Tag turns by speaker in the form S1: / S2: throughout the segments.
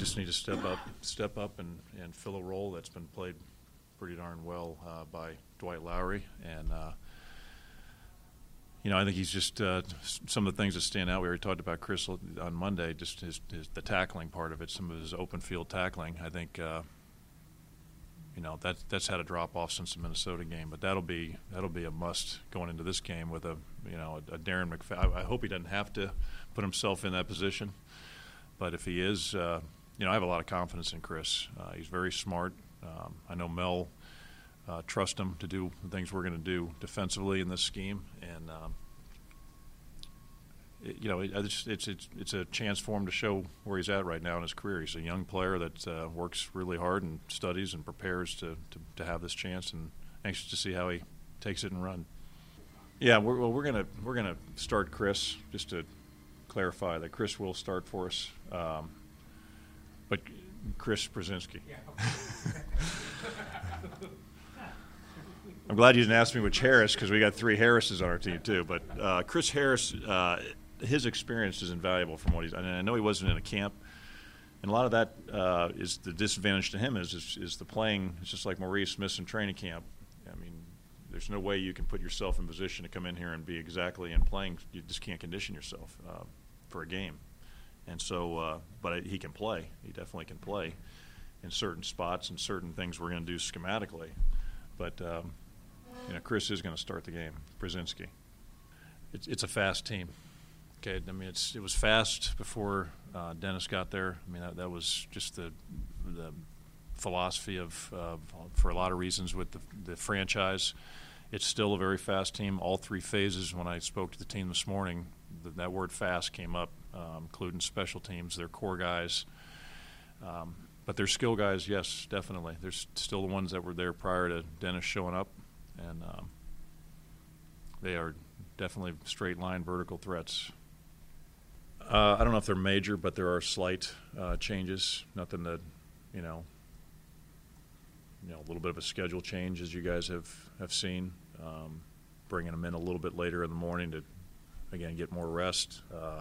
S1: just need to step up and fill a role that's been played pretty darn well by Dwight Lowry. And, I think he's just some of the things that stand out. We already talked about Chris on Monday, just the tackling part of it, some of his open field tackling. I think, that's had a drop off since the Minnesota game, but that'll be a must going into this game with a Darren McFadden. I hope he doesn't have to put himself in that position, but if he is, I have a lot of confidence in Chris. He's very smart. I know Mel trust him to do the things we're going to do defensively in this scheme, and it's a chance for him to show where he's at right now in his career. He's a young player that works really hard and studies and prepares to have this chance, and anxious to see how he takes it and run. Yeah, we're gonna start Chris, just to clarify that Chris will start for us, but Chris Brzezinski. Yeah. I'm glad you didn't ask me which Harris, because we got 3 Harrises on our team too. But Chris Harris, his experience is invaluable from what he's. I know he wasn't in a camp, and a lot of that is the disadvantage to him is the playing. It's just like Maurice missing training camp. I mean, there's no way you can put yourself in position to come in here and be exactly in playing. You just can't condition yourself for a game, and so. But he can play. He definitely can play in certain spots and certain things we're going to do schematically. But Chris is going to start the game. Brzezinski. It's a fast team. Okay, I mean it was fast before Dennis got there. I mean that was just the philosophy of for a lot of reasons with the franchise. It's still a very fast team. All 3 phases. When I spoke to the team this morning, that word "fast" came up, including special teams. They're core guys. But they're skill guys, yes, definitely. There's still the ones that were there prior to Dennis showing up, and they are definitely straight line vertical threats. I don't know if they're major, but there are slight changes. Nothing that, a little bit of a schedule change, as you guys have seen, bringing them in a little bit later in the morning to, again, get more rest.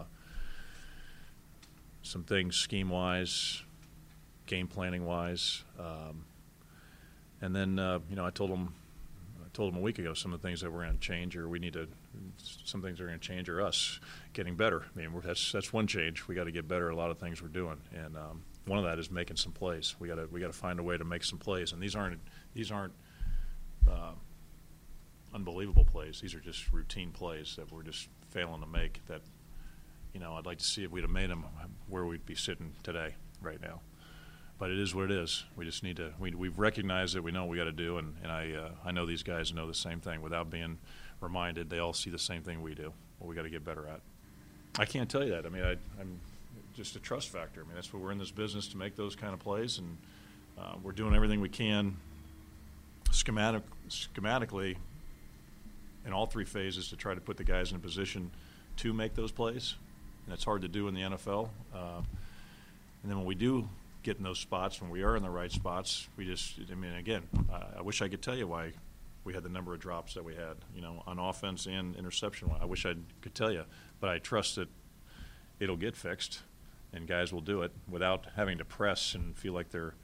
S1: Some things scheme-wise, game planning wise, and then I told them a week ago some of the things that we're going to change, or some things are going to change, or us getting better. I mean, that's one change. We got to get better at a lot of things we're doing, and one of that is making some plays. We got to find a way to make some plays, and these aren't unbelievable plays. These are just routine plays that we're just failing to make. That I'd like to see if we'd have made them, where we'd be sitting today, right now. But it is what it is. We just need to. We've recognized it. We know what we got to do, and I know these guys know the same thing without being reminded. They all see the same thing we do. What we got to get better at. I can't tell you that. I mean, I'm just a trust factor. I mean, that's what we're in this business, to make those kind of plays, and we're doing everything we can schematically in all 3 phases to try to put the guys in a position to make those plays. And that's hard to do in the NFL. And then when we do get in those spots, when we are in the right spots, I wish I could tell you why we had the number of drops that we had, on offense and interception. I wish I could tell you, but I trust that it'll get fixed, and guys will do it without having to press and feel like they're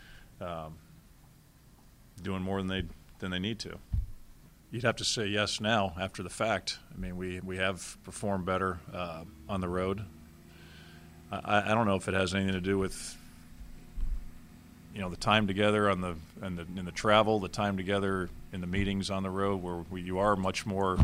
S1: doing more than they need to. You'd have to say yes now after the fact. I mean, we have performed better on the road. I don't know if it has anything to do with the time together in the travel, the time together in the meetings on the road, where you are much more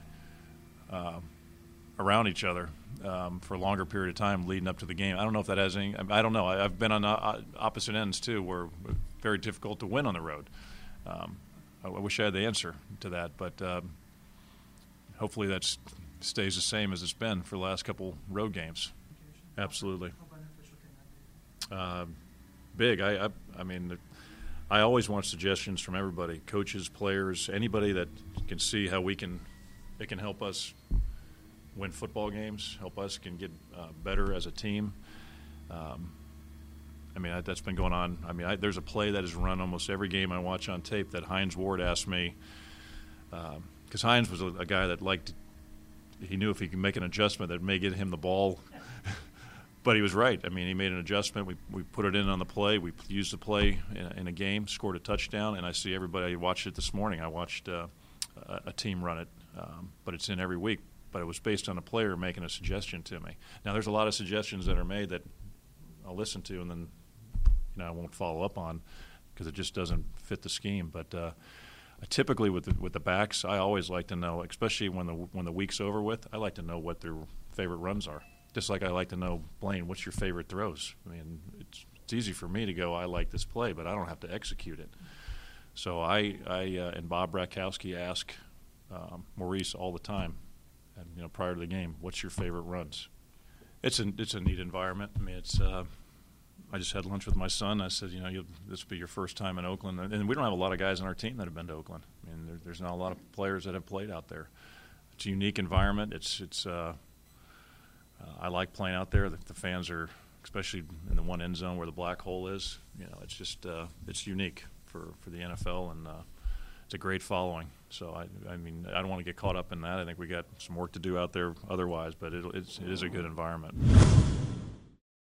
S1: around each other for a longer period of time leading up to the game. I don't know if that has any. I don't know. I've been on opposite ends too, where it's very difficult to win on the road. I wish I had the answer to that, but hopefully that stays the same as it's been for the last couple road games. Absolutely. Big. I mean, I always want suggestions from everybody, coaches, players, anybody that can see how it can help us win football games, help us can get better as a team. I mean, that's been going on. I mean, there's a play that is run almost every game I watch on tape that Hines Ward asked me, because Hines was a guy that he knew if he could make an adjustment that may get him the ball But he was right. I mean, he made an adjustment. We put it in on the play. We used the play in a game, scored a touchdown, and I see everybody. I watched it this morning. I watched a team run it, but it's in every week. But it was based on a player making a suggestion to me. Now, there's a lot of suggestions that are made that I'll listen to and then I won't follow up on because it just doesn't fit the scheme. But typically with the backs, I always like to know, especially when the week's over with, I like to know what their favorite runs are. Just like I like to know, Blaine, what's your favorite throws? I mean, it's easy for me to go, I like this play, but I don't have to execute it. So I and Bob Bratkowski ask Maurice all the time, and prior to the game, what's your favorite runs? It's a neat environment. I mean, it's. I just had lunch with my son. I said, this will be your first time in Oakland, and we don't have a lot of guys on our team that have been to Oakland. I mean, there's not a lot of players that have played out there. It's a unique environment. I like playing out there. The fans are, especially in the one end zone where the black hole is. It's just it's unique for the NFL, and it's a great following. So I mean, I don't want to get caught up in that. I think we got some work to do out there otherwise, but it is a good environment.